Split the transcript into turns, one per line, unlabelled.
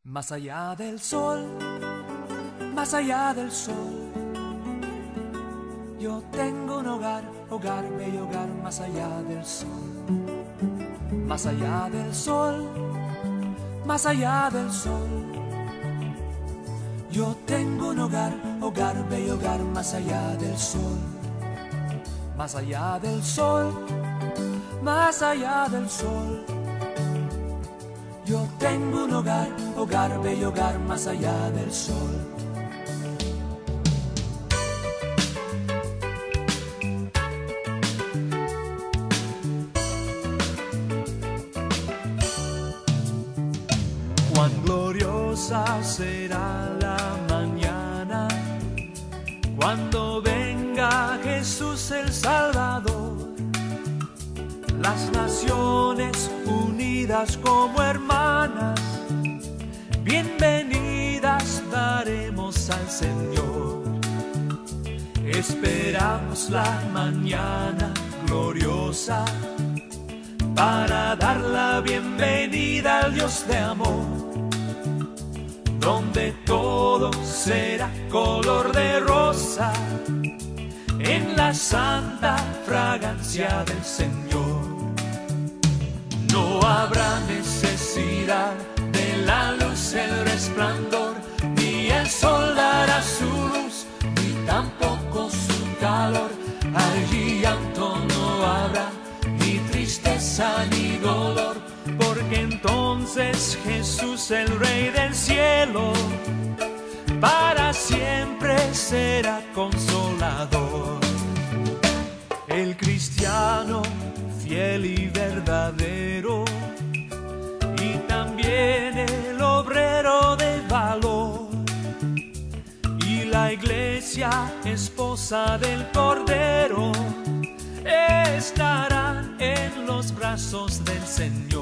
Más allá del sol, más allá del sol, yo tengo un hogar, hogar, bello hogar, más allá del sol. Más allá del sol, más allá del sol, yo tengo un hogar, hogar, bello hogar, más allá del sol. Más allá del sol, más allá del sol, yo tengo un hogar, hogar, bello hogar, más allá del sol. Cuán gloriosa será la mañana cuando venga Jesús el Salvador. Las naciones unidas como hermanas, bienvenidas daremos al Señor. Esperamos la mañana gloriosa para dar la bienvenida al Dios de amor, donde todo será color de rosa en la santa fragancia del Señor. No habrá necesidad de la luz, el resplandor, ni el sol dará su luz, ni tampoco su calor. Allí llanto no habrá, ni tristeza ni dolor, porque entonces Jesús, el Rey del cielo, para siempre será consolador. El cristiano fiel y verdadero, y también el obrero de valor, y la iglesia, esposa del Cordero, estarán en los brazos del Señor.